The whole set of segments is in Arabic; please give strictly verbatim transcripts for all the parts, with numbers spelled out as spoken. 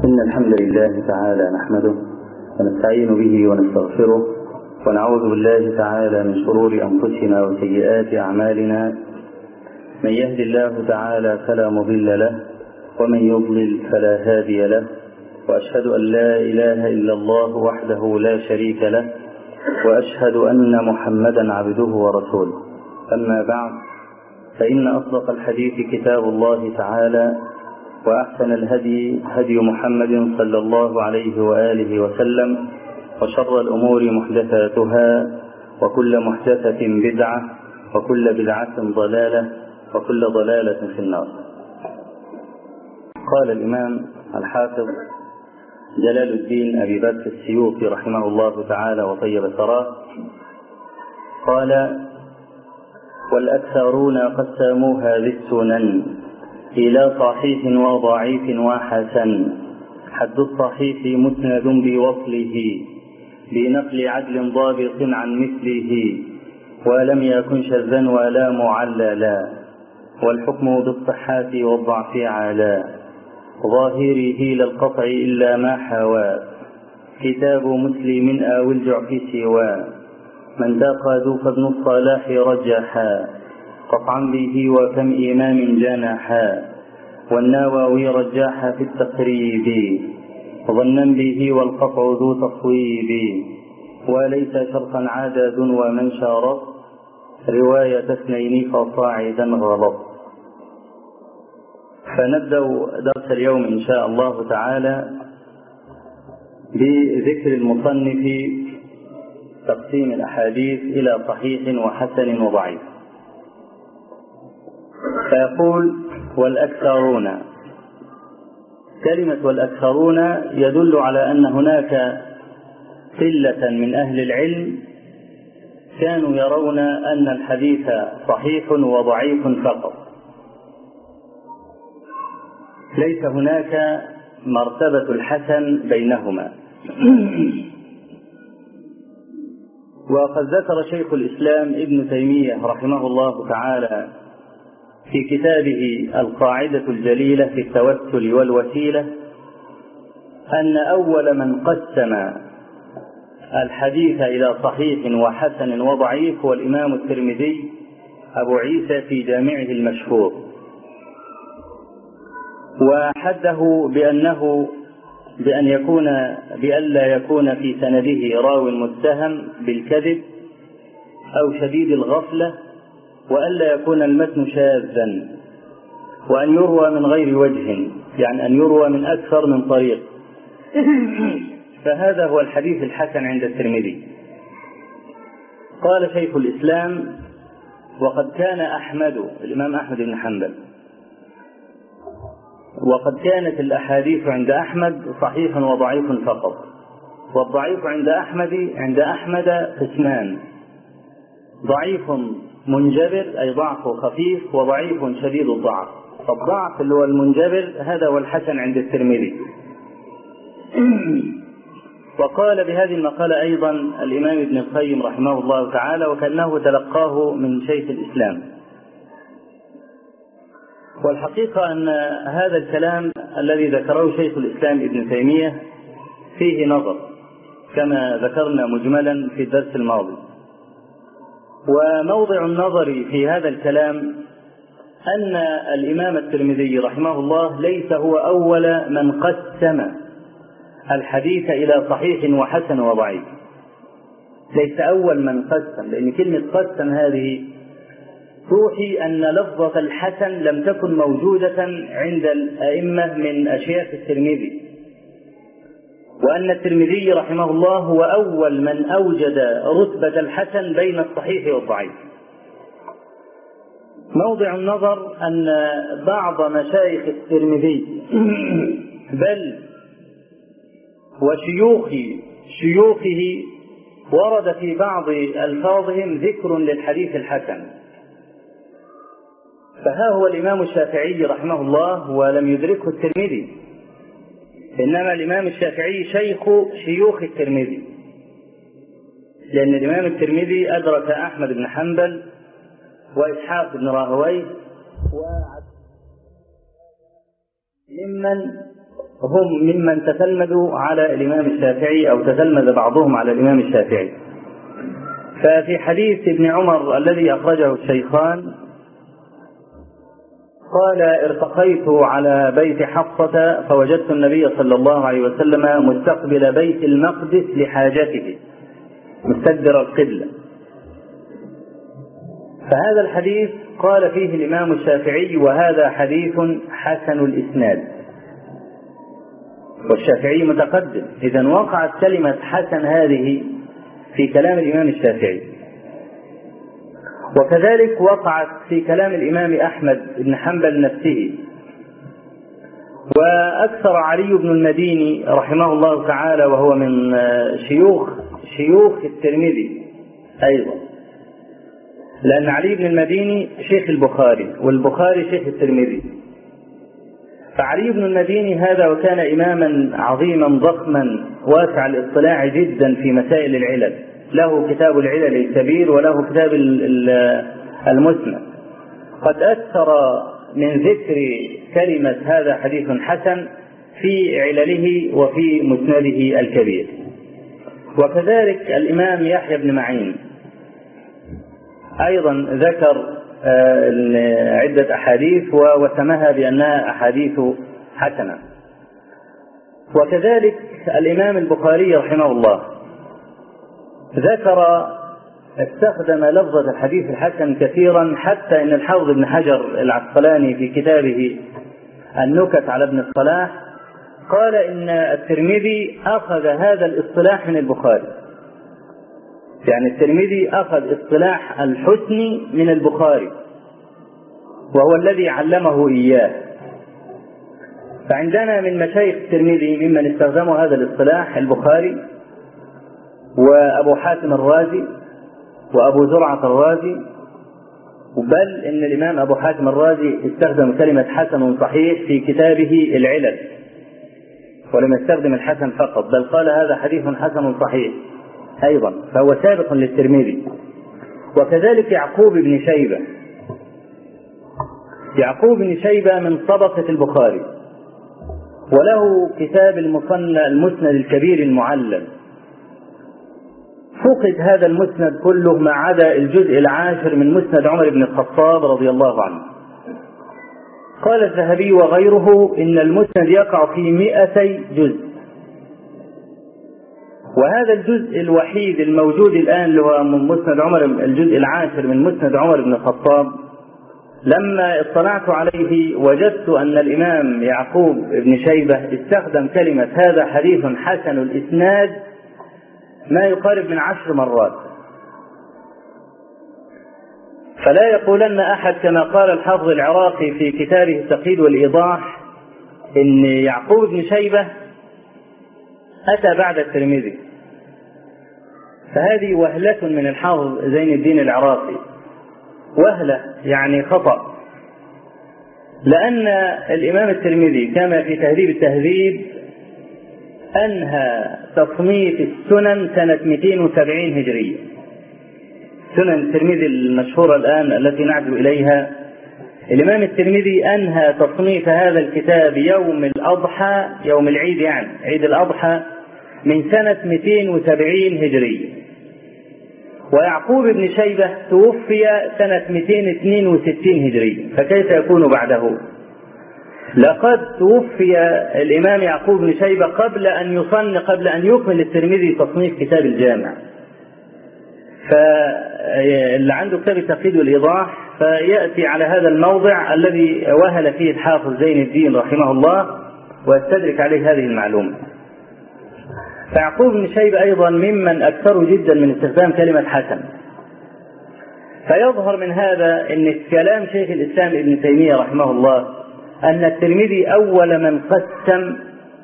إن الحمد لله تعالى نحمده ونستعين به ونستغفره ونعوذ بالله تعالى من شرور أنفسنا وسيئات أعمالنا. من يهد الله تعالى فلا مضل له ومن يضلل فلا هادي له، وأشهد أن لا إله إلا الله وحده لا شريك له، وأشهد أن محمدا عبده ورسوله. أما بعد، فإن أصدق الحديث كتاب الله تعالى، وأحسن الهدي هدي محمد صلى الله عليه وآله وسلم، وشر الأمور محدثاتها، وكل محدثة بدعة، وكل بدعة ضلالة، وكل ضلالة في النار. قال الإمام الحافظ جلال الدين أبي بكر السيوطي رحمه الله تعالى وطيب ثراه، قال: والأكثرون قسموا هذه السنن إلى صحيح وضعيف وحسن. حد الصحيح مسند بوصله بنقل عدل ضابط عن مثله، ولم يكن شذا ولا معللا، والحكم بالصحة والضعف على ظاهره للقطع إلا ما حوى. كتاب مسلم أو الجعف سوى من تقاد فابن الصلاح رجحا، قطعا به وكم إمام جنحا. والنووي رجح في التقريب ظنا به والقطع ذو تصويب، وليس شرطا عدد ومن شرط رواية اثنين فصاعدا غلط. فنبدأ درس اليوم إن شاء الله تعالى بذكر المصنف تقسيم الأحاديث إلى صحيح وحسن وضعيف. فيقول: والأكثرون. كلمة والأكثرون يدل على أن هناك قلة من أهل العلم كانوا يرون أن الحديث صحيح وضعيف فقط، ليس هناك مرتبة الحسن بينهما. وقد ذكر شيخ الإسلام ابن تيمية رحمه الله تعالى في كتابه القاعدة الجليلة في التوسل والوسيلة أن أول من قسم الحديث إلى صحيح وحسن وضعيف هو الإمام الترمذي أبو عيسى في جامعه المشهور، وحده بأنه بأن يكون بألا يكون في سنده راو متهم بالكذب أو شديد الغفلة، وألا يكون المتن شاذا، وأن يروى من غير وجه، يعني أن يروى من أكثر من طريق. فهذا هو الحديث الحسن عند الترمذي. قال شيخ الإسلام: وقد كان أحمد الإمام أحمد بن حنبل وقد كانت الأحاديث عند أحمد صحيح وضعيف فقط. والضعيف عند أحمد عند أحمد قسمان: ضعيف منجبر أي ضعف خفيف، وضعيف شديد الضعف. فالضعف اللي هو المنجبر هذا هو الحسن عند الترمذي. وقال بهذه المقالة أيضا الإمام ابن القيم رحمه الله تعالى، وكأنه تلقاه من شيخ الإسلام. والحقيقة أن هذا الكلام الذي ذكره شيخ الإسلام ابن تيمية فيه نظر كما ذكرنا مجملا في الدرس الماضي. وموضع النظر في هذا الكلام أن الإمام الترمذي رحمه الله ليس هو أول من قسم الحديث إلى صحيح وحسن وضعيف، ليس أول من قسم، لأن كلمة قسم هذه توحي أن لفظة الحسن لم تكن موجودة عند الأئمة من أشياخ الترمذي، وأن الترمذي رحمه الله هو أول من أوجد رتبة الحسن بين الصحيح والضعيف. موضع النظر أن بعض مشايخ الترمذي بل وشيوخ شيوخه ورد في بعض ألفاظهم ذكر للحديث الحسن. فها هو الإمام الشافعي رحمه الله ولم يدركه الترمذي، إنما الإمام الشافعي شيخ شيوخ الترمذي، لأن الإمام الترمذي أدرك أحمد بن حنبل وإسحاق بن راهويه ممن هم ممن تتلمذوا على الإمام الشافعي أو تتلمذ بعضهم على الإمام الشافعي. ففي حديث ابن عمر الذي أخرجه الشيخان قال: ارتقيت على بيت حفصة فوجدت النبي صلى الله عليه وسلم مستقبل بيت المقدس لحاجته مستدبر القبلة. فهذا الحديث قال فيه الإمام الشافعي: وهذا حديث حسن الإسناد. والشافعي متقدم، إذن وقعت كلمة حسن هذه في كلام الإمام الشافعي. وكذلك وقعت في كلام الإمام أحمد بن حنبل نفسه. وأكثر علي بن المديني رحمه الله تعالى وهو من شيوخ شيوخ الترمذي أيضا، لأن علي بن المديني شيخ البخاري والبخاري شيخ الترمذي. فعلي بن المديني هذا وكان إماما عظيما ضخما واسع الاطلاع جدا في مسائل العلل، له كتاب العلل الكبير وله كتاب المسند. قد أكثر من ذكر كلمة هذا حديث حسن في علله وفي مسنده الكبير. وكذلك الإمام يحيى بن معين أيضا ذكر عدة أحاديث وسماها بأنها أحاديث حسنة. وكذلك الإمام البخاري رحمه الله ذكر استخدم لفظة الحديث الحسن كثيرا، حتى إن الحافظ ابن حجر العسقلاني في كتابه النكت على ابن الصلاح قال إن الترمذي أخذ هذا الاصطلاح من البخاري، يعني الترمذي أخذ اصطلاح الحسن من البخاري وهو الذي علمه إياه. فعندنا من مشايخ الترمذي ممن استخدموا هذا الاصطلاح البخاري وأبو حاتم الرازي وأبو زرعة الرازي، بل إن الإمام أبو حاتم الرازي استخدم كلمة حسن صحيح في كتابه العلل، ولم يستخدم الحسن فقط، بل قال هذا حديث حسن صحيح أيضا، فهو سابق للترمذي. وكذلك يعقوب بن شيبة يعقوب بن شيبة من طبقة البخاري، وله كتاب المسند الكبير المعلم. فقد هذا المسند كله ما عدا الجزء العاشر من مسند عمر بن الخطاب رضي الله عنه. قال الذهبي وغيره إن المسند يقع في مئتي جزء، وهذا الجزء الوحيد الموجود الآن اللي هو من مسند عمر، الجزء العاشر من مسند عمر بن الخطاب، لما اطلعت عليه وجدت أن الإمام يعقوب بن شيبة استخدم كلمة هذا حديث حسن الإسناد ما يقارب من عشر مرات. فلا يقولن أحد كما قال الحافظ العراقي في كتابه التقييد والإيضاح إن يعقوب بن شيبة أتى بعد الترمذي، فهذه وهلة من الحافظ زين الدين العراقي، وهلة يعني خطأ، لأن الإمام الترمذي كما في تهذيب التهذيب أنهى تصنيف السنن سنة مئتين وسبعين هجرية. سنن الترمذي المشهورة الآن التي نعد إليها، الإمام الترمذي أنهى تصنيف هذا الكتاب يوم الأضحى، يوم العيد يعني عيد الأضحى، من سنة مئتين وسبعين هجرية. ويعقوب بن شيبة توفي سنة مئتين واثنين وستين هجرية، فكيف يكون بعده؟ لقد توفي الإمام يعقوب بن شيبة قبل أن يصن قبل أن يكمل الترمذي تصنيف كتاب الجامع. فاللي عنده كتاب التقييد والإيضاح فيأتي على هذا الموضع الذي وهل فيه الحافظ زين الدين رحمه الله ويستدرك عليه هذه المعلومة. فيعقوب بن شيبة أيضا ممن أكثروا جدا من استخدام كلمة حسن. فيظهر من هذا أن كلام شيخ الإسلام ابن تيمية رحمه الله أن الترمذي أول من قسم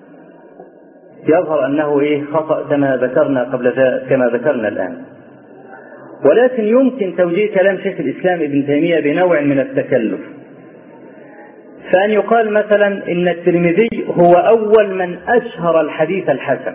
يظهر أنه إيه خطأ كما ذكرنا قبل كما ذكرنا الآن. ولكن يمكن توجيه كلام شيخ الإسلام ابن تيمية بنوع من التكلف، فأن يقال مثلا إن الترمذي هو أول من أشهر الحديث الحسن.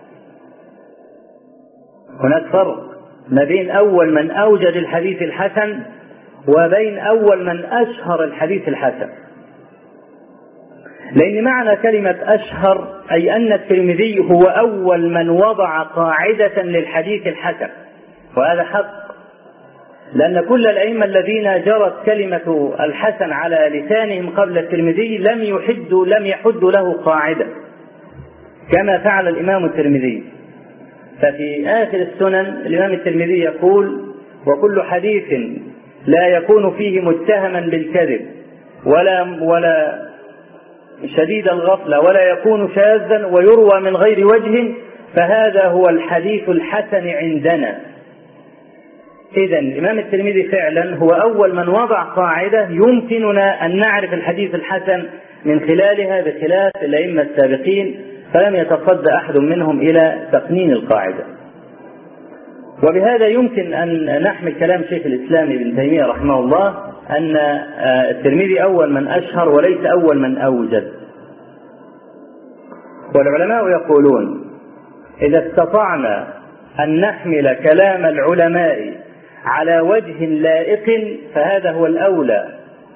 هناك فرق ما بين أول من أوجد الحديث الحسن وبين أول من أشهر الحديث الحسن. لأن معنى كلمة أشهر أي أن الترمذي هو أول من وضع قاعدة للحديث الحسن، وهذا حق، لأن كل الأئمة الذين جرت كلمة الحسن على لسانهم قبل الترمذي لم يحدوا لم يحدوا له قاعدة كما فعل الإمام الترمذي. ففي آخر السنن الإمام الترمذي يقول: وكل حديث لا يكون فيه متهما بالكذب ولا ولا شديد الغفلة ولا يكون شاذا ويروى من غير وجه فهذا هو الحديث الحسن عندنا. إذن الإمام الترمذي فعلا هو أول من وضع قاعدة يمكننا أن نعرف الحديث الحسن من خلالها بخلاف الأئمة السابقين، فلم يتصدى أحد منهم إلى تقنين القاعدة. وبهذا يمكن أن نحمل كلام شيخ الإسلام ابن تيمية رحمه الله أن الترمذي أول من أشهر وليس أول من أوجد. والعلماء يقولون: إذا استطعنا أن نحمل كلام العلماء على وجه لائق فهذا هو الأولى،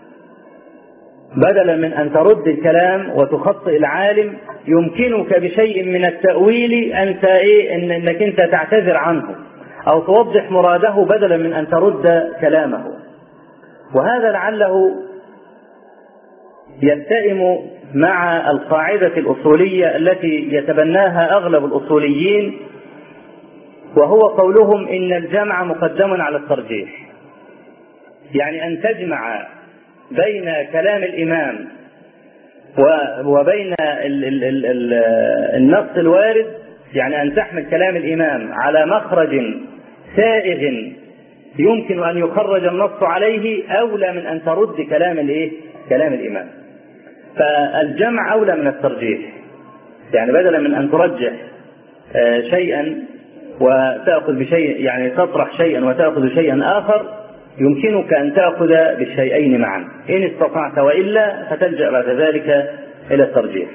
بدلا من أن ترد الكلام وتخطئ العالم يمكنك بشيء من التأويل أنت إيه إنك أنت تعتذر عنه أو توضح مراده بدلا من أن ترد كلامه. وهذا لعله يلتئم مع القاعدة الأصولية التي يتبناها أغلب الأصوليين، وهو قولهم إن الجمع مقدم على الترجيح، يعني أن تجمع بين كلام الإمام وبين النص الوارد، يعني أن تحمل كلام الإمام على مخرج سائغ يمكن أن يخرج النص عليه أولى من أن ترد كلام الإيه؟ كلام الإمام. فالجمع أولى من الترجيح، يعني بدلا من أن ترجح شيئا وتأخذ بشيء، يعني تطرح شيئا وتأخذ شيئا آخر، يمكنك أن تأخذ بالشيئين معا إن استطعت، وإلا فتلجأ بعد ذلك إلى الترجيح.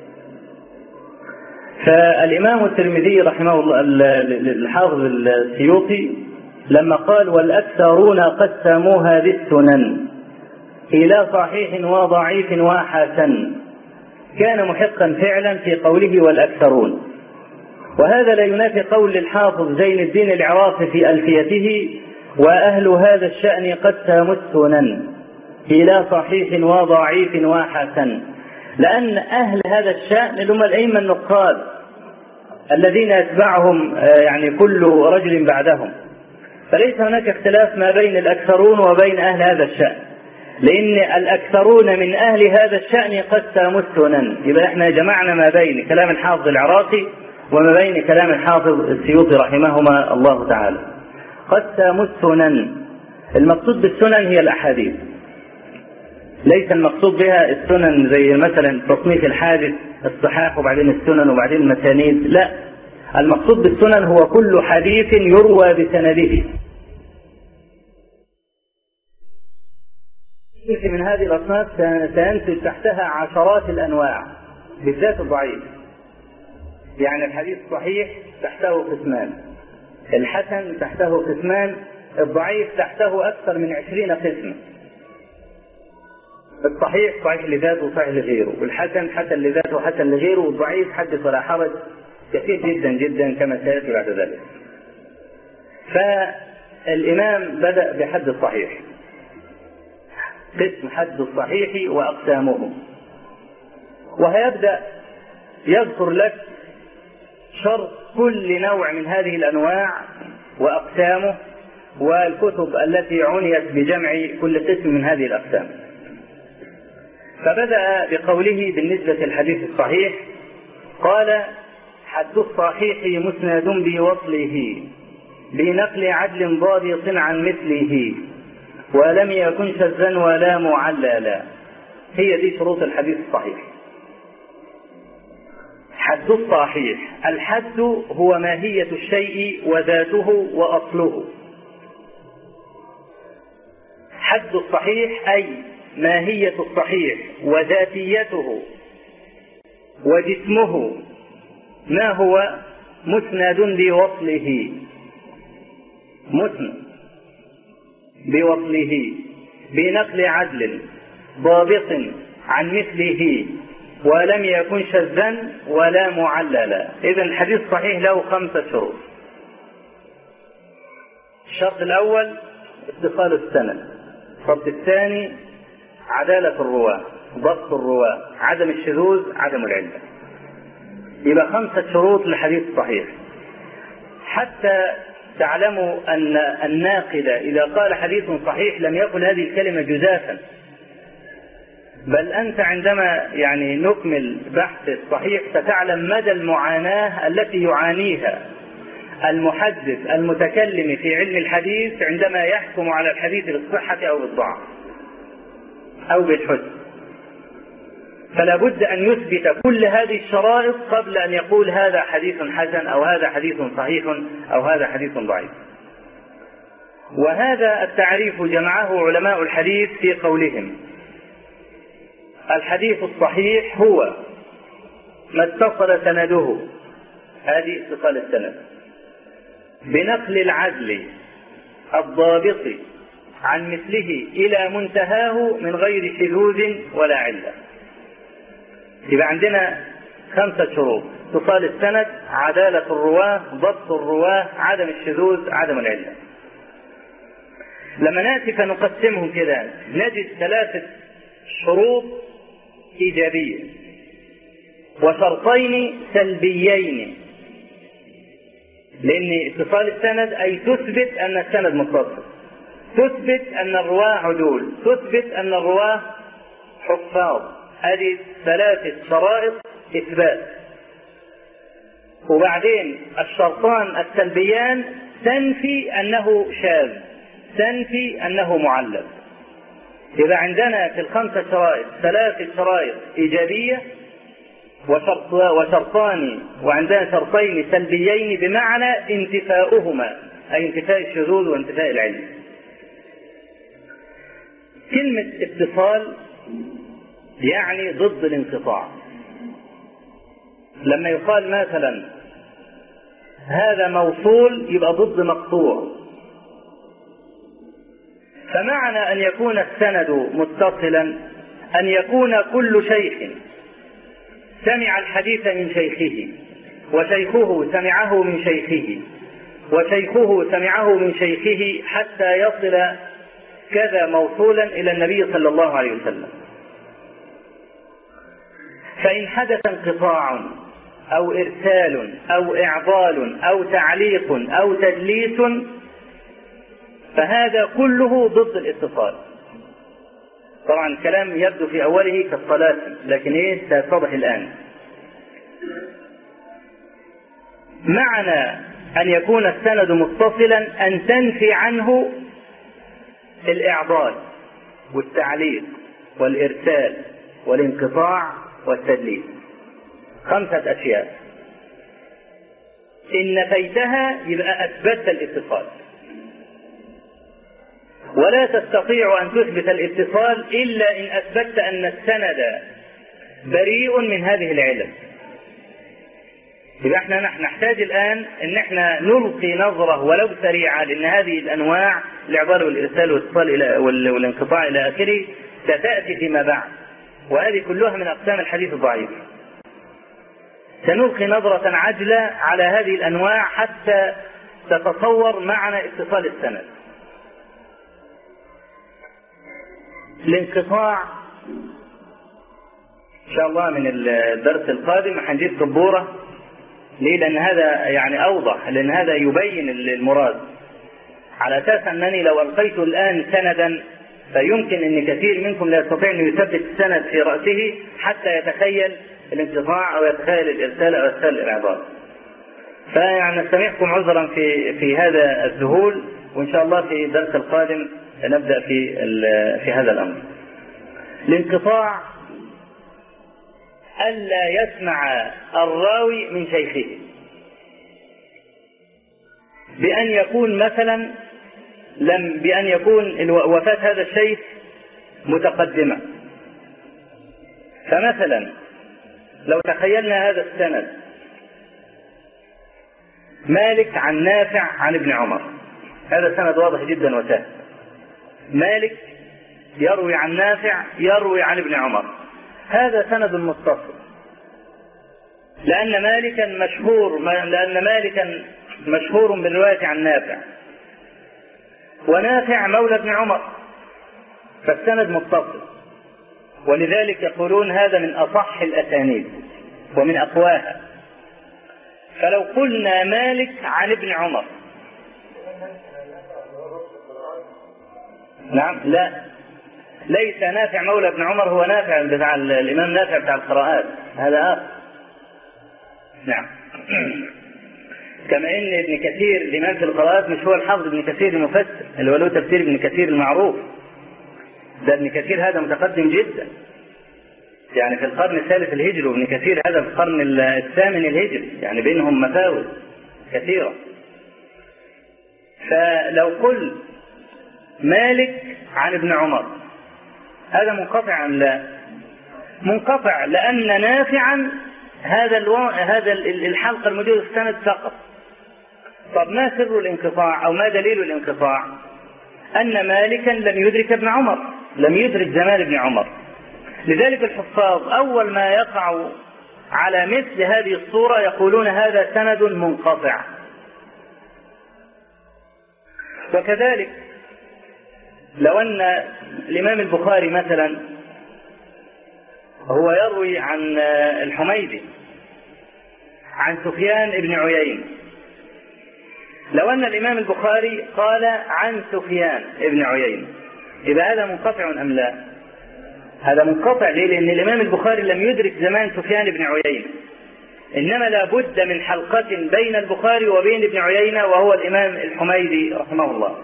فالإمام الترمذي رحمه الله الحافظ السيوطي لما قال: والأكثرون قسموا هذه السنن إلى صحيح وضعيف وحسن، كان محقا فعلا في قوله والأكثرون. وهذا لا ينافي قول الحافظ زين الدين العراقي في ألفيته: وأهل هذا الشأن قسموا السنن إلى صحيح وضعيف وحسن، لأن أهل هذا الشأن هم الأئمة النقاد الذين يتبعهم يعني كل رجل بعدهم، فليس هناك اختلاف ما بين الأكثرون وبين أهل هذا الشأن، لأن الأكثرون من أهل هذا الشأن قسموا السنن. يبقى احنا جمعنا ما بين كلام الحافظ العراقي وما بين كلام الحافظ السيوطي رحمهما الله تعالى. قسموا السنن، المقصود بالسنن هي الأحاديث، ليس المقصود بها السنن زي مثلا تصنيف الحادث الصحاح وبعدين السنن وبعدين المسانيد، لا، المقصود بالسنن هو كل حديث يروى بسنده. من هذه الأصناف سينتج تحتها عشرات الأنواع، بالذات الضعيف. يعني الحديث الصحيح تحته قسمان، الحسن تحته قسمان، الضعيف تحته أكثر من عشرين قسم. الصحيح صحيح لذاته وصحيح لغيره، والحسن حسن لذاته وحسن لغيره، والضعيف حدث ولا حرج، كثير جدا جدا كما سيأتي بعد ذلك. فالإمام بدأ بحد الصحيح، قسم حد الصحيح وأقسامه، وهيبدأ يذكر لك شرط كل نوع من هذه الأنواع وأقسامه والكتب التي عنيت بجمع كل قسم من هذه الأقسام. فبدأ بقوله بالنسبة للحديث الصحيح قال: حد الصحيح مسند بوصله بنقل عدل ضابط عن مثله ولم يكن شذا ولا معللا. هي دي شروط الحديث الصحيح. حد الصحيح، الحد هو ماهية الشيء وذاته وأصله. حد الصحيح أي ماهية الصحيح وذاتيته وجسمه، ما هو مسند بوصله، مسند بوصله بنقل عدل ضابط عن مثله ولم يكن شاذا ولا معللا. إذن الحديث صحيح له خمسة شروط. الشرط الأول اتصال السند، الشرط الثاني عدالة الرواة، ضبط الرواة، عدم الشذوذ، عدم العلة. يبقى خمسة شروط للحديث الصحيح. حتى تعلموا أن الناقد إذا قال حديث صحيح لم يقل هذه الكلمة جزافا، بل أنت عندما يعني نكمل بحث الصحيح ستعلم مدى المعاناة التي يعانيها المحدث المتكلم في علم الحديث عندما يحكم على الحديث بالصحة أو بالضعف أو بالحسن. فلا بد أن يثبت كل هذه الشرائط قبل أن يقول هذا حديث حسن أو هذا حديث صحيح أو هذا حديث ضعيف. وهذا التعريف جمعه علماء الحديث في قولهم: الحديث الصحيح هو ما اتصل سنده، هذه اتصال السند، بنقل العدل الضابط عن مثله إلى منتهاه من غير شذوذ ولا علة. يبقى عندنا خمسة شروط: اتصال السند، عدالة الرواة، ضبط الرواة، عدم الشذوذ، عدم العلة. لما نأتي فنقسمهم كده نجد ثلاثة شروط إيجابية وشرطين سلبيين، لأن اتصال السند أي تثبت أن السند متصل، تثبت أن الرواة عدول، تثبت أن الرواة حفاظ. هذه ثلاثة شرائط إثبات. وبعدين الشرطان السلبيان تنفي أنه شاذ، تنفي أنه معلل. يبقى عندنا في الخمسة شرائط ثلاثة شرائط إيجابية وشرط وشرطان، وعندنا شرطين سلبيين بمعنى انتفاؤهما، أي انتفاء الشذوذ وانتفاء العلم. كلمة اتصال يعني ضد الانقطاع. لما يقال مثلا هذا موصول يبقى ضد مقطوع. فمعنى أن يكون السند متصلا أن يكون كل شيخ سمع الحديث من شيخه، وشيخه سمعه من شيخه، وشيخه سمعه من شيخه، حتى يصل كذا موصولا إلى النبي صلى الله عليه وسلم. فإن حدث انقطاع أو إرسال أو إعضال أو تعليق أو تدليس فهذا كله ضد الاتصال. طبعا الكلام يبدو في أوله كالصلاة، لكن إيه سيتضح الآن. معنى أن يكون السند متصلا أن تنفي عنه الإعضال والتعليق والإرسال والانقطاع والتدليس. خمسة أشياء إن نفيتها يبقى أثبتت الاتصال، ولا تستطيع أن تثبت الاتصال إلا إن أثبتت أن السند بريء من هذه العلل. يبقى احنا نحتاج الآن ان احنا نلقي نظرة ولو سريعة، لأن هذه الأنواع الإعضال والإرسال والاتصال إلى والانقطاع إلى آخره ستأتي فيما بعد، وهذه كلها من أقسام الحديث الضعيف. سنلقي نظرة عاجلة على هذه الأنواع حتى تتصور معنى اتصال السند. الانقطاع إن شاء الله من الدرس القادم هنجيب سبورة. ليه؟ لأن هذا يعني أوضح، لأن هذا يبين المراد، على أساس أنني لو ألقيت الآن سندا فيمكن أن كثير منكم لا يستطيع أن يثبت السند في رأسه حتى يتخيل الانقطاع أو يتخيل الإرسال أو يتخيل الإعضال. فيعني نستمعكم عذرا في في هذا الذهول، وإن شاء الله في الدرس القادم نبدأ في في هذا الأمر. الانقطاع ألا يسمع الراوي من شيخه، بأن يكون مثلا لم بأن يكون وفاة هذا الشيخ متقدمة. فمثلا لو تخيلنا هذا السند مالك عن نافع عن ابن عمر، هذا سند واضح جدا وسهل. مالك يروي عن نافع يروي عن ابن عمر، هذا سند متصل، لأن مالكا مشهور لأن مالكا مشهور بالرواية عن نافع، ونافع مولى ابن عمر، فالسند متصل، ولذلك يقولون هذا من أصح الأسانيد ومن أقواها. فلو قلنا مالك عن ابن عمر، نعم، لا، ليس نافع مولى ابن عمر هو نافع بتاع الإمام نافع بتاع القراءات، هذا آخر. نعم. كما ان ابن كثير الإمام في القراءات مش هو الحافظ ابن كثير المفسر اللي هو له تفسير ابن كثير المعروف، ده ابن كثير هذا متقدم جدا، يعني في القرن الثالث الهجري، وابن كثير هذا في القرن الثامن الهجري، يعني بينهم مفاوز كثيرة. فلو قل مالك عن ابن عمر هذا منقطع أم لا؟ منقطع، لأن نافعا هذا الو... هذا الحلقة الموجودة في السند فقط. طب ما سر الانقطاع أو ما دليل الانقطاع؟ أن مالكا لم يدرك ابن عمر، لم يدرك زمان ابن عمر. لذلك الحفاظ أول ما يقع على مثل هذه الصورة يقولون هذا سند منقطع. وكذلك لو أن الإمام البخاري مثلا هو يروي عن الحميدي عن سفيان بن عيينة، لو أن الإمام البخاري قال عن سفيان بن عيينة، إذا هذا منقطع أم لا؟ هذا منقطع. ليه؟ لأن الإمام البخاري لم يدرك زمان سفيان بن عيينة، إنما لا بد من حلقة بين البخاري وبين ابن عيينة وهو الإمام الحميدي رحمه الله.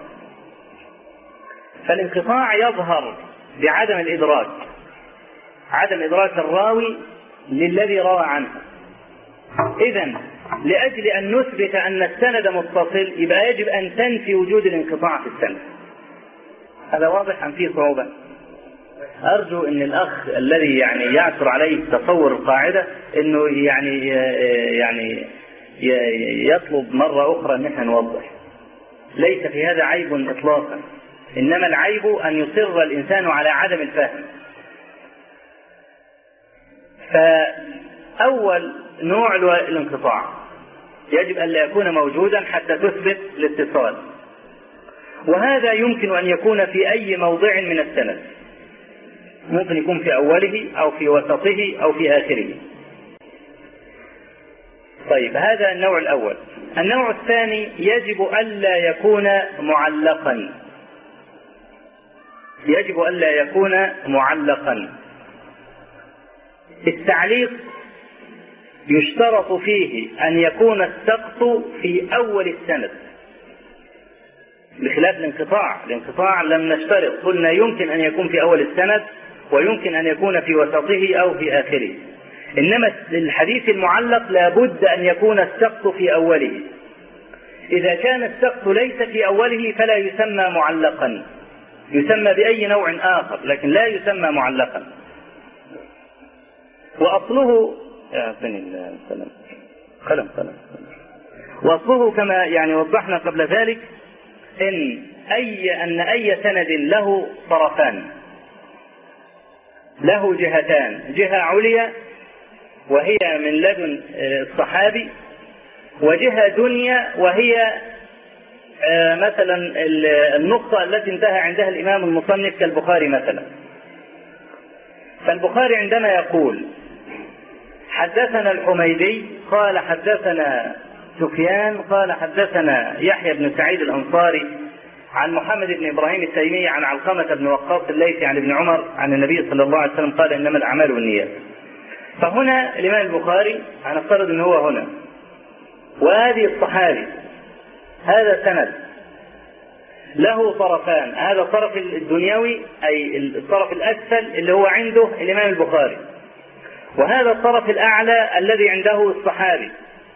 فالانقطاع يظهر بعدم الإدراك، عدم إدراك الراوي للذي روى عنه. إذن لأجل أن نثبت أن السند متصل يبقى يجب أن تنفي وجود الانقطاع في السند. هذا واضح أم فيه صعوبة؟ أرجو أن الأخ الذي يعني يعثر عليه تصور القاعدة أنه يعني يعني يطلب مرة أخرى أن نحن نوضح. ليس في هذا عيب إطلاقا، إنما العيب أن يصر الإنسان على عدم الفهم. فأول نوع الانقطاع يجب أن لا يكون موجودا حتى تثبت الاتصال، وهذا يمكن أن يكون في أي موضع من السند، ممكن يكون في أوله أو في وسطه أو في آخره. طيب، هذا النوع الأول. النوع الثاني يجب ألا يكون معلقا، يجب ألا يكون معلقا. التعليق يشترط فيه أن يكون السقط في أول السند، بخلاف الانقطاع. الانقطاع لم نشترط، قلنا يمكن أن يكون في أول السند ويمكن أن يكون في وسطه أو في آخره. إنما الحديث المعلق لابد أن يكون السقط في أوله. إذا كان السقط ليس في أوله فلا يسمى معلقا، يسمى بأي نوع آخر، لكن لا يسمى معلقا. وأصله قلم قلم وأصله كما يعني وضحنا قبل ذلك إن أي أن أي سند له طرفان، له جهتان، جهة عليا وهي من لدن الصحابي، وجهة دنيا وهي مثلا النقطة التي انتهى عندها الإمام المصنف كالبخاري مثلا. فالبخاري عندما يقول حدثنا الحميدي قال حدثنا سفيان قال حدثنا يحيى بن سعيد الأنصاري عن محمد بن إبراهيم التيمي عن علقمة بن وقاص الليثي عن ابن عمر عن النبي صلى الله عليه وسلم قال إنما الأعمال بالنيات. فهنا الإمام البخاري هنفترض أنه هو هنا، وهذه الصحابي، هذا سند له طرفان، هذا الطرف الدنيوي أي الطرف الأسفل اللي هو عنده الإمام البخاري، وهذا الطرف الأعلى الذي عنده الصحابي.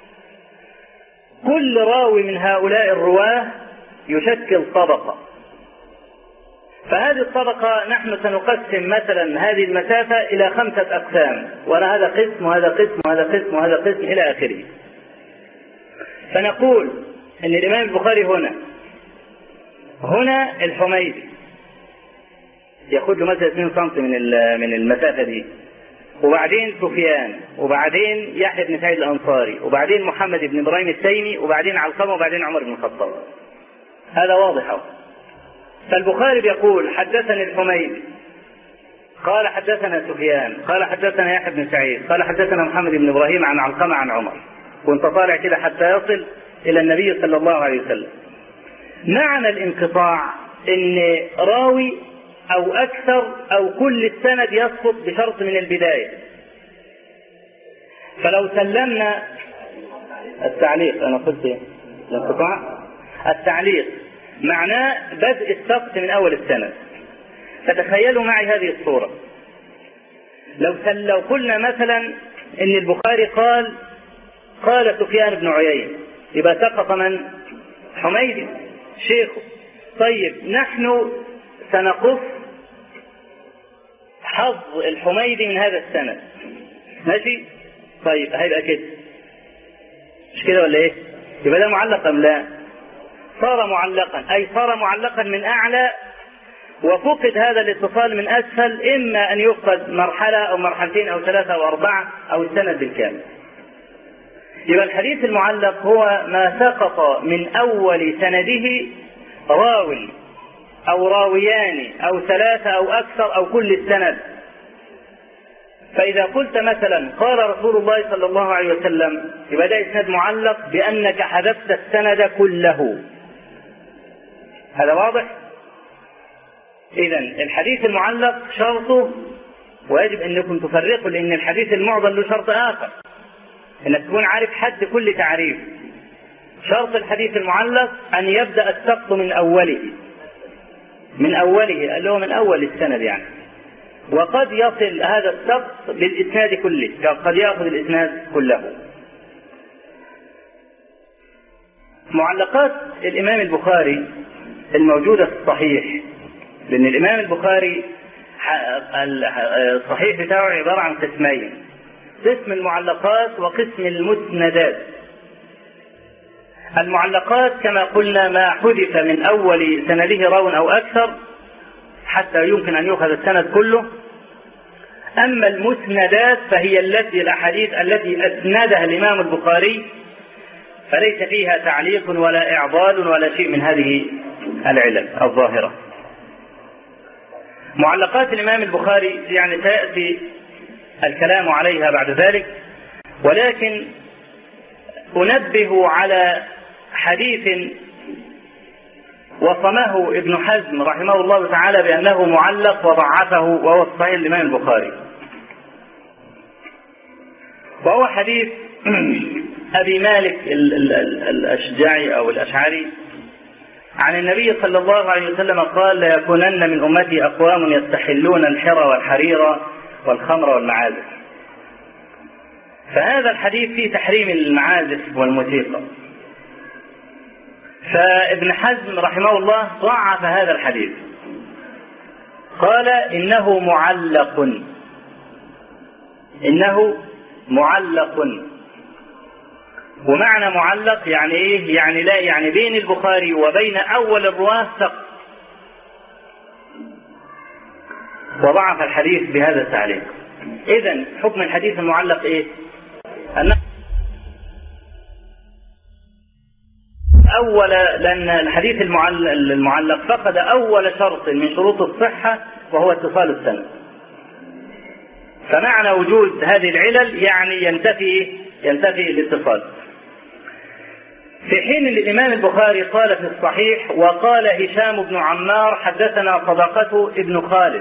كل راوي من هؤلاء الرواه يشكل طبقة، فهذه الطبقة نحن سنقسم مثلا هذه المسافة إلى خمسة أقسام، ولا هذا قسم وهذا قسم وهذا قسم وهذا قسم إلى آخره. فنقول أن الإمام البخاري هنا هنا الحميدي يأخذ له مثلا اثنين سنتي من من المسافة دي، وبعدين سفيان، وبعدين يحيى بن سعيد الأنصاري، وبعدين محمد بن إبراهيم التيمي، وبعدين علقمة، وبعدين عمر بن الخطاب. هذا واضح. فالبخاري بيقول حدثني الحميدي قال حدثنا سفيان قال حدثنا يحيى بن سعيد قال حدثنا محمد بن إبراهيم عن علقمة عن عمر، وانت طالع كده حتى يصل إلى النبي صلى الله عليه وسلم. معنى الانقطاع إن راوي أو أكثر أو كل السند يسقط بشرط من البداية. فلو سلمنا التعليق، أنا قلت الانقطاع التعليق معناه بدء السقط من أول السند. فتخيلوا معي هذه الصورة. لو لو قلنا مثلا إن البخاري قال قال سفيان بن عيينة، يبقى سقط من؟ حميدي شيخه. طيب نحن سنقص حظ الحميدي من هذا السند، ماشي؟ طيب هيبقى كده، مش كده ولا ايه؟ يبقى ده معلق ام لا؟ صار معلقا، اي صار معلقا من اعلى، وفقد هذا الاتصال من اسفل، اما ان يفقد مرحله او مرحلتين او ثلاثه او اربعه او السند بالكامل. يبقى الحديث المعلق هو ما سقط من اول سنده راوي أو راويان أو ثلاثة أو أكثر أو كل السند. فإذا قلت مثلا قال رسول الله صلى الله عليه وسلم، يبقى ده إسناد معلق بأنك حذفت السند كله. هذا واضح؟ إذن الحديث المعلق شرطه، ويجب أنكم تفرقوا، لأن الحديث المعضل له شرط آخر، أنك تكون عارف حد كل تعريف. شرط الحديث المعلق أن يبدأ السقط من أوله من أوله اللي هو من أول السند يعني، وقد يصل هذا السقط بالإسناد كله، قد يأخذ الإسناد كله. معلقات الإمام البخاري الموجودة في الصحيح، لأن الإمام البخاري الصحيح بتاعه عبارة عن قسمين، قسم المعلقات وقسم المسندات. المعلقات كما قلنا ما حذف من أول سنده راو أو أكثر حتى يمكن أن يؤخذ السند كله. أما المسندات فهي التي الأحاديث التي أسندها الإمام البخاري، فليس فيها تعليق ولا إعضال ولا شيء من هذه العلل الظاهرة. معلقات الإمام البخاري يعني سيأتي الكلام عليها بعد ذلك، ولكن أنبه على حديث وصمه ابن حزم رحمه الله تعالى بأنه معلق وضعفه، وهو الصحيح الإمام البخاري، وهو حديث أبي مالك الأشجعي أو الأشعري عن النبي صلى الله عليه وسلم قال: ليكونن من أمتي أقوام يستحلون الحرى والحرير والخمر والمعازف. فهذا الحديث فيه تحريم المعازف والموسيقى. فابن حزم رحمه الله ضعف هذا الحديث، قال إنه معلق، إنه معلق. ومعنى معلق يعني ايه؟ يعني لا يعني بين البخاري وبين اول الرواه سقط، وضعف الحديث بهذا التعليق. اذن حكم الحديث المعلق ايه؟ أنه اول، لان الحديث المعلق فقد اول شرط من شروط الصحة وهو اتصال السند. فمعنى وجود هذه العلل يعني ينتفي ينتفي الاتصال. في حين الإمام البخاري قال في الصحيح: وقال هشام بن عمار حدثنا صدقة ابن خالد.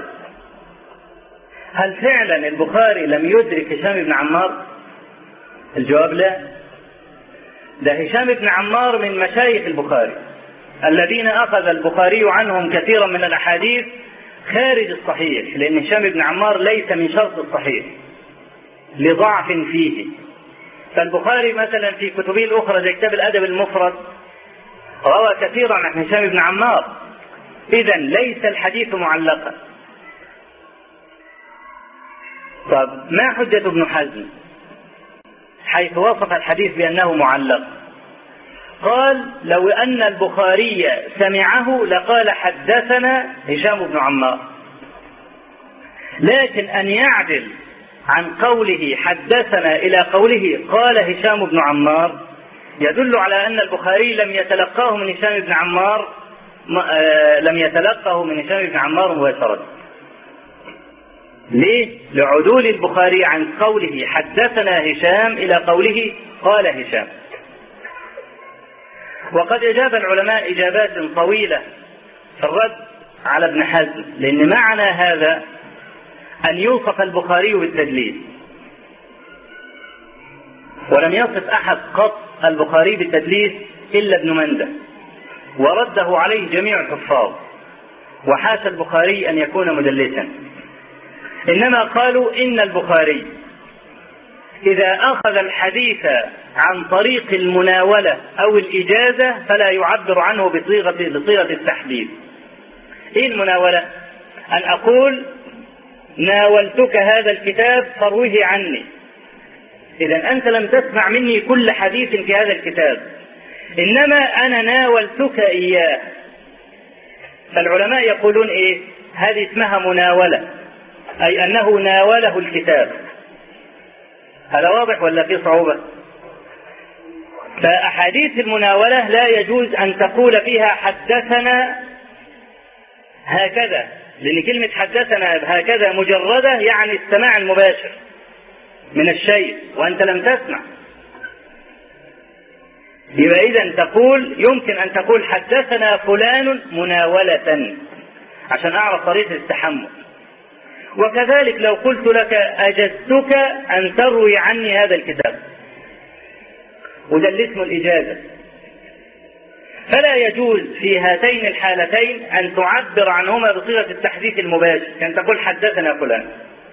هل فعلا البخاري لم يدرك هشام بن عمار؟ الجواب لا. ده هشام بن عمار من مشايخ البخاري الذين أخذ البخاري عنهم كثيرا من الأحاديث خارج الصحيح، لأن هشام بن عمار ليس من شرط الصحيح لضعف فيه. فالبخاري مثلا في كتبه الأخرى زي كتاب الأدب المفرد روى كثيرا عن هشام بن عمار، إذن ليس الحديث معلقا. طب ما حجة ابن حزم حيث وصف الحديث بأنه معلق؟ قال: لو أن البخاري سمعه لقال حدثنا هشام بن عمار، لكن أن يعدل عن قوله حدثنا إلى قوله قال هشام بن عمار يدل على أن البخاري لم يتلقاه من هشام بن عمار لم يتلقاه من هشام بن عمار مباشرة. ليه؟ لعدول البخاري عن قوله حدثنا هشام إلى قوله قال هشام. وقد أجاب العلماء إجابات طويلة في الرد على ابن حزم، لأن معنى هذا أن يوصف البخاري بالتدليس، ولم يصف أحد قط البخاري بالتدليس إلا ابن منده، ورده عليه جميع الحفاظ، وحاشا البخاري أن يكون مدلسا، إنما قالوا إن البخاري إذا أخذ الحديث عن طريق المناولة أو الإجازة فلا يعبر عنه بصيغة بصيغة التحديث. إيه المناولة؟ أن أقول ناولتك هذا الكتاب فاروه عني، إذا أنت لم تسمع مني كل حديث في هذا الكتاب، إنما أنا ناولتك إياه. فالعلماء يقولون إيه؟ هذه اسمها مناولة، أي أنه ناوله الكتاب. هذا واضح ولا في صعوبة؟ فأحاديث المناولة لا يجوز أن تقول فيها حدثنا هكذا، لأن كلمة حدثنا هكذا مجردة يعني السماع المباشر من الشيء وأنت لم تسمع. يبقى إذن تقول يمكن أن تقول حدثنا فلان مناولة عشان أعرف طريقة التحمل. وكذلك لو قلت لك أجزتك أن تروي عني هذا الكتاب، وده اللي اسمه الإجازة، فلا يجوز في هاتين الحالتين أن تعبر عنهما بصيغة التحديث المباشر، كان تقول حدثنا فلان.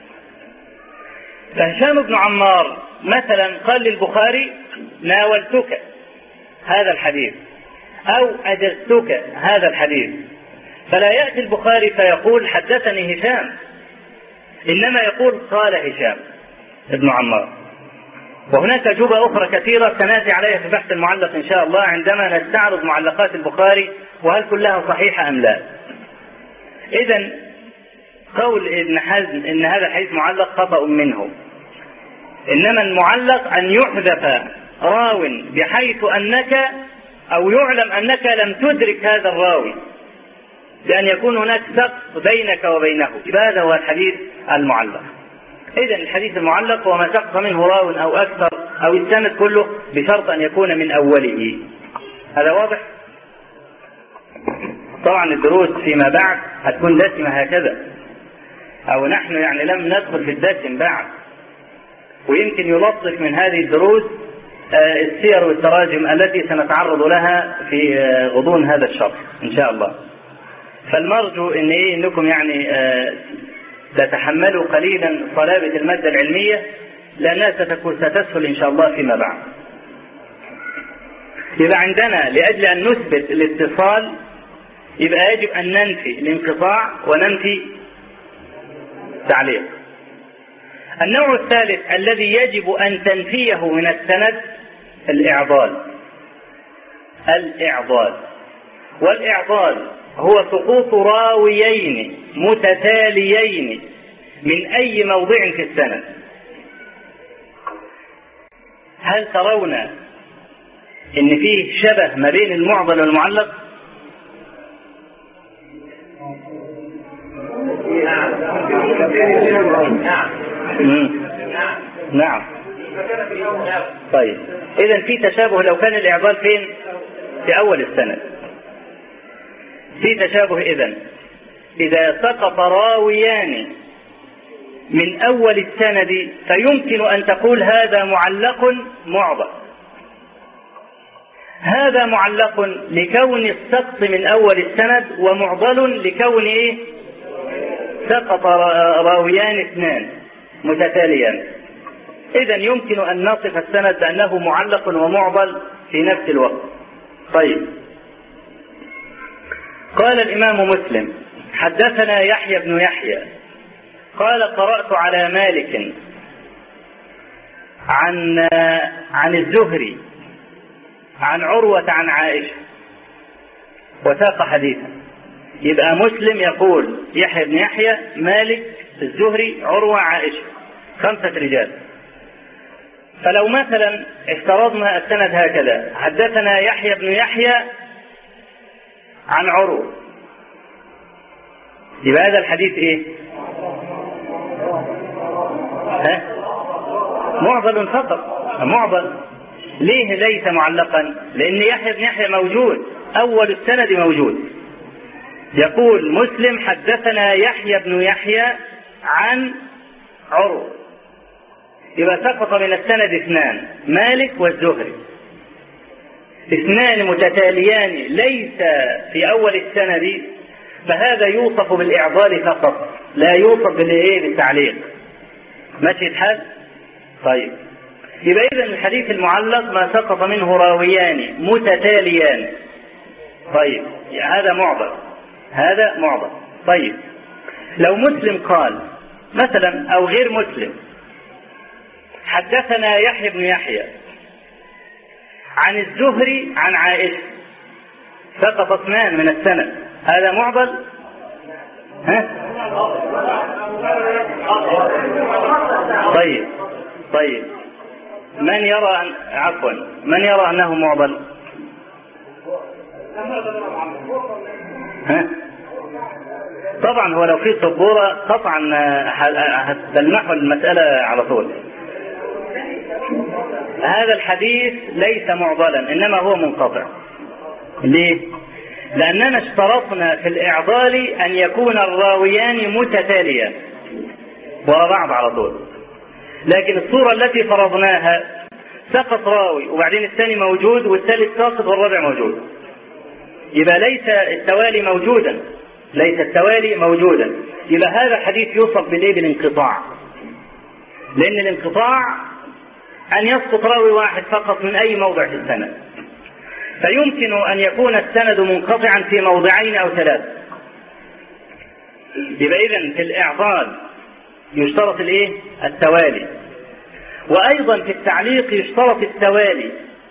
فهشام بن عمار مثلا قال للبخاري ناولتك هذا الحديث أو أجزتك هذا الحديث، فلا يأتي البخاري فيقول حدثني هشام، إنما يقول قال هشام ابن عمار. وهناك أجوبة أخرى كثيرة سنأتي عليها في بحث المعلق إن شاء الله عندما نستعرض معلقات البخاري وهل كلها صحيحة أم لا. إذن قول ابن حزم إن هذا الحديث معلق خطأ منه، إنما المعلق أن يحذف راو بحيث أنك أو يعلم أنك لم تدرك هذا الراوي، لأن يكون هناك سقط بينك وبينه، هذا هو الحديث المعلق. إذن الحديث المعلق هو ما سقط منه راو أو أكثر أو السند كله بشرط أن يكون من أوله. هذا واضح؟ طبعا الدروس فيما بعد هتكون دسمة هكذا، أو نحن يعني لم ندخل في الدسم بعد، ويمكن يلطف من هذه الدروس السير والتراجم التي سنتعرض لها في غضون هذا الشرح إن شاء الله. فالمرجو إن إيه إنكم يعني تتحملوا قليلا صلابة المادة العلمية، لأنها ستسهل إن شاء الله فيما بعد. يبقى عندنا لأجل أن نثبت الاتصال يبقى يجب أن ننفي الانقطاع وننفي تعليق. النوع الثالث الذي يجب أن تنفيه من السند الإعضال. الإعضال والإعضال هو سقوط راويين متتاليين من أي موضع في السند. هل ترون إن فيه شبه ما بين المعضل والمعلق؟ نعم نعم. طيب إذا في تشابه لو كان الإعضال فين؟ في أول السند. في تشابه إذن إذا سقط راويان من أول السند فيمكن أن تقول هذا معلق معضل. هذا معلق لكون السقط من أول السند، ومعضل لكون إيه؟ سقط راويان اثنان متتاليان. إذن يمكن أن نصف السند بأنه معلق ومعضل في نفس الوقت. طيب، قال الإمام مسلم حدثنا يحيى بن يحيى قال قرأت على مالك عن عن الزهري عن عروة عن عائشة وساق حديثا. يبقى مسلم يقول يحيى بن يحيى، مالك، الزهري، عروة، عائشة، خمسة رجال. فلو مثلا افترضنا السند هكذا: حدثنا يحيى بن يحيى عن عروة، يبقى هذا الحديث ايه؟ ها؟ معضل فقط، معضل. ليه ليس معلقا؟ لأن يحيى بن يحيى موجود، أول السند موجود. يقول مسلم: حدثنا يحيى بن يحيى عن عروة، يبقى سقط من السند اثنان: مالك والزهري، اثنان متتاليان ليس في أول السند، فهذا يوصف بالإعضال فقط، لا يوصف بالإيه؟ بالتعليق. ماشي الحال؟ طيب، يبقى إذن الحديث المعلق ما سقط منه راويان متتاليان. طيب، هذا معضل، هذا معضل. طيب، لو مسلم قال مثلا أو غير مسلم: حدثنا يحيى بن يحيى عن الزهري عن عائشة، سقط اثنان من السند، هذا معضل؟ ها؟ طيب طيب من يرى أن... عفوا من يرى أنه معضل؟ ها؟ طبعا هو لو في سبورة قطعا هتلمحوا المسألة على طول. هذا الحديث ليس معضلا، إنما هو منقطع. ليه؟ لأننا اشترطنا في الإعضال أن يكون الراويان متتاليا وراء بعض على طول، لكن الصورة التي فرضناها سقط راوي وبعدين الثاني موجود والثالث ساقط والرابع موجود، يبقى ليس التوالي موجودا، ليس التوالي موجودا، يبقى هذا الحديث يوصف بالإيه؟ بالانقطاع. لأن الانقطاع أن يسقط راوي واحد فقط من أي موضع في السند، فيمكن أن يكون السند منقطعا في موضعين أو ثلاث. يبقى إذن في الإعضال يشترط الإيه؟ التوالي، وأيضا في التعليق يشترط التوالي،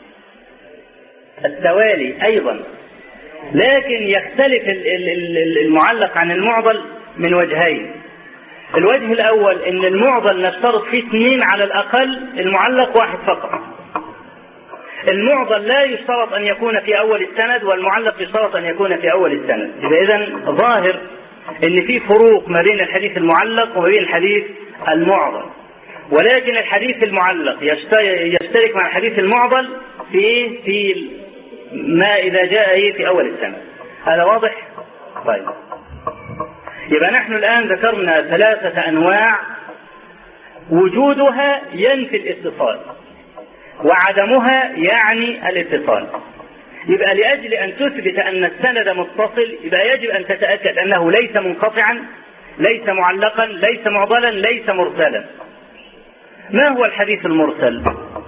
التوالي أيضا، لكن يختلف المعلق عن المعضل من وجهين. الوجه الأول أن المعضل نشترط فيه اثنين على الأقل، المعلق واحد فقط. المعضل لا يشترط أن يكون في أول السند، والمعلق يشترط أن يكون في أول السند. يبقى إذن ظاهر أن في فروق ما بين الحديث المعلق وما بين الحديث المعضل، ولكن الحديث المعلق يشترك مع الحديث المعضل في في ما إذا جاء في أول السند. هذا واضح؟ طيب، يبقى نحن الآن ذكرنا ثلاثة أنواع وجودها ينفي الاتصال، وعدمها يعني الاتصال. يبقى لأجل أن تثبت أن السند متصل يبقى يجب أن تتأكد أنه ليس منقطعا، ليس معلقا، ليس معضلا، ليس مرسلا. ما هو الحديث المرسل؟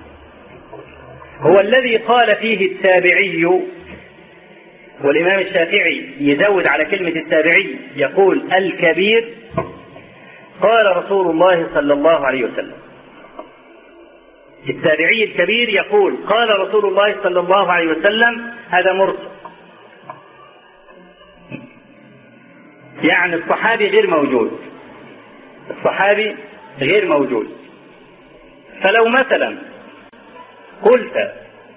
هو الذي قال فيه التابعي، والإمام الشافعي يزود على كلمة التابعي يقول الكبير: قال رسول الله صلى الله عليه وسلم. التابعي الكبير يقول قال رسول الله صلى الله عليه وسلم، هذا مرسل، يعني الصحابي غير موجود، الصحابي غير موجود. فلو مثلا قلت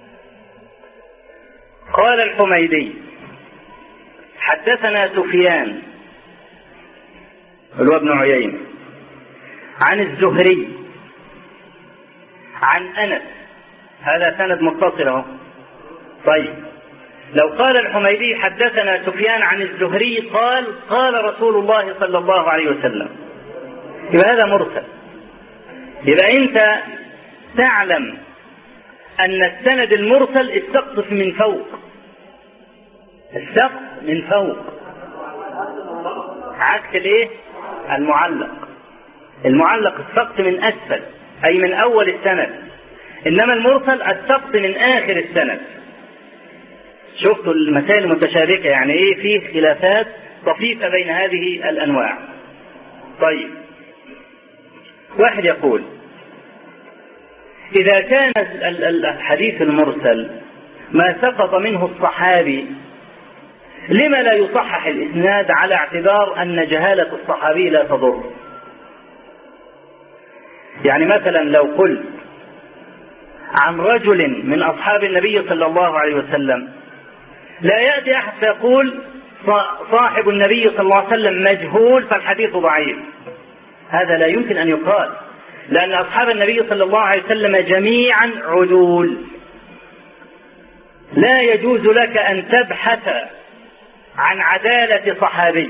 قال الحميدي حدثنا سفيان هو ابن عيينة عن الزهري عن أنس، هذا سند متصل اهو. طيب، لو قال الحميدي حدثنا سفيان عن الزهري قال قال رسول الله صلى الله عليه وسلم، يبقى هذا مرسل. يبقى أنت تعلم أن السند المرسل السقط من فوق، السقط من فوق، عكس الايه؟ المعلق. المعلق السقط من أسفل أي من أول السند، إنما المرسل السقط من آخر السند. شفتوا المسائل المتشابكة يعني إيه؟ فيه خلافات طفيفة بين هذه الأنواع. طيب، واحد يقول إذا كان الحديث المرسل ما سقط منه الصحابي، لما لا يصحح الإسناد على اعتبار أن جهالة الصحابي لا تضر؟ يعني مثلا لو قلت عن رجل من أصحاب النبي صلى الله عليه وسلم، لا يأتي أحد فيقول صاحب النبي صلى الله عليه وسلم مجهول فالحديث ضعيف. هذا لا يمكن أن يقال، لأن أصحاب النبي صلى الله عليه وسلم جميعا عدول. لا يجوز لك أن تبحث عن عدالة صحابي،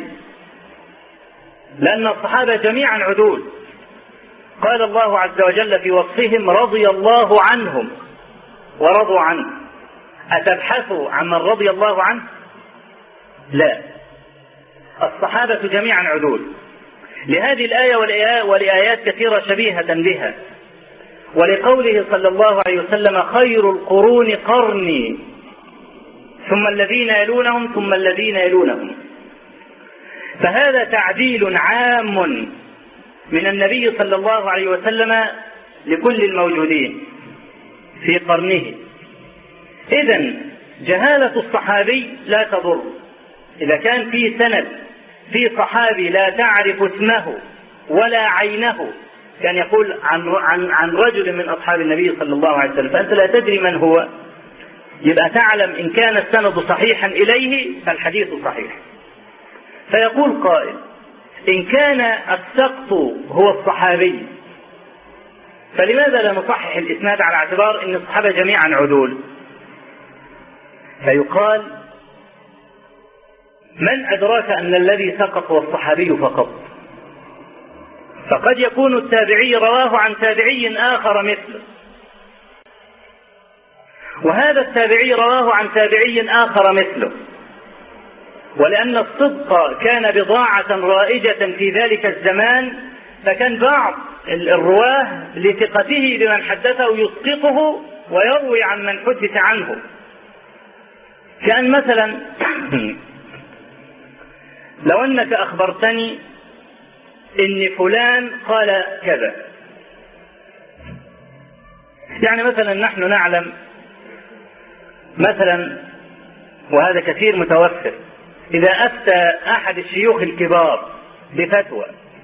لأن الصحابة جميعا عدول. قال الله عز وجل في وصفهم رضي الله عنهم ورضوا عنه. أتبحثوا عن من رضي الله عنه؟ لا، الصحابة جميعا عدول. لهذه الآية ولآيات كثيرة شبيهة بها، ولقوله صلى الله عليه وسلم خير القرون قرني ثم الذين يلونهم ثم الذين يلونهم. فهذا تعديل عام من النبي صلى الله عليه وسلم لكل الموجودين في قرنه. إذن جهالة الصحابي لا تضر. إذا كان في سند في صحابي لا تعرف اسمه ولا عينه، كان يقول عن, عن, عن رجل من أصحاب النبي صلى الله عليه وسلم فأنت لا تدري من هو، يبقى تعلم إن كان السند صحيحا إليه فالحديث صحيح. فيقول قائل إن كان السقط هو الصحابي فلماذا لا نصحح الإسناد على اعتبار أن الصحابة جميعا عدول؟ فيقال من أدراك أن الذي سقط هو الصحابي فقط؟ فقد يكون التابعي رواه عن تابعي آخر مثله، وهذا التابعي رواه عن تابعي آخر مثله، ولأن الصدق كان بضاعة رائجة في ذلك الزمان، فكان بعض الرواه لثقته بمن حدثه يسقطه ويروي عن من حدث عنه. كأن مثلا لو أنك أخبرتني إن فلان قال كذا، يعني مثلا نحن نعلم مثلا، وهذا كثير متوفر، إذا أفتى أحد الشيوخ الكبار بفتوى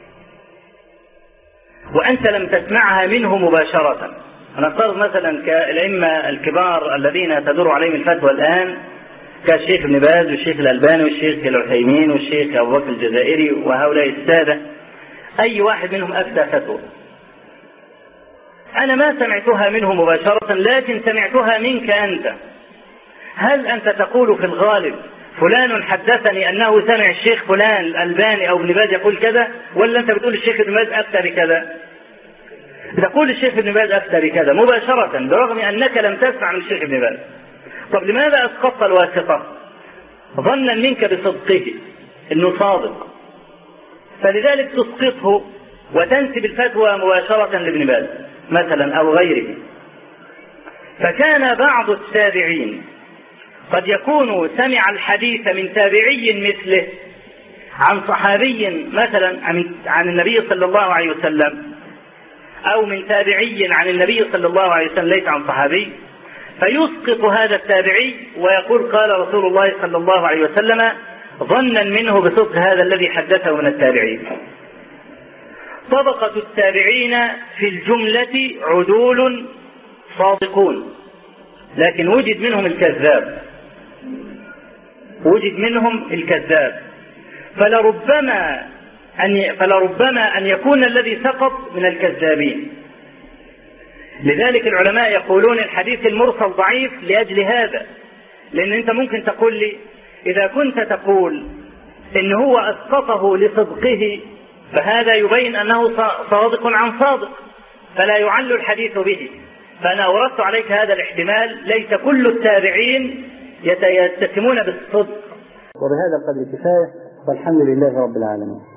وأنت لم تسمعها منه مباشرة، نفترض مثلا كالأئمة الكبار الذين تدور عليهم الفتوى الآن كالشيخ ابن باز والشيخ الألباني والشيخ العثيمين والشيخ أبو بكر الجزائري وهؤلاء السادة، أي واحد منهم أفتى فتوى أنا ما سمعتها منه مباشرة لكن سمعتها منك أنت، هل أنت تقول في الغالب فلان حدثني أنه سمع الشيخ فلان الألباني أو ابن باز يقول كذا، ولا أنت بتقول الشيخ ابن باز أفتى بكذا؟ تقول الشيخ ابن باز أفتى بكذا مباشرة برغم أنك لم تسمع من الشيخ ابن باز. طب لماذا أسقطت الواسطة؟ ظنا منك بصدقه أنه صادق، فلذلك تسقطه وتنسب الفتوى مباشرة لابن باز مثلا أو غيره. فكان بعض التابعين قد يكون سمع الحديث من تابعي مثله عن صحابي مثلا عن النبي صلى الله عليه وسلم، أو من تابعي عن النبي صلى الله عليه وسلم ليس عن صحابي، فيسقط هذا التابعي ويقول قال رسول الله صلى الله عليه وسلم ظنا منه بصدق هذا الذي حدثه من التابعين. طبقة التابعين في الجملة عدول صادقون، لكن وجد منهم الكذاب، وجد منهم الكذاب فلربما أن فلربما أن يكون الذي سقط من الكذابين. لذلك العلماء يقولون الحديث المرسل ضعيف لأجل هذا، لأن أنت ممكن تقول لي إذا كنت تقول إن هو أسقطه لصدقه فهذا يبين أنه صادق عن صادق فلا يعل الحديث به، فأنا أوردت عليك هذا الاحتمال، ليس كل التابعين يتسمون بالصدق. وبهذا القدر كفاية، والحمد لله رب العالمين.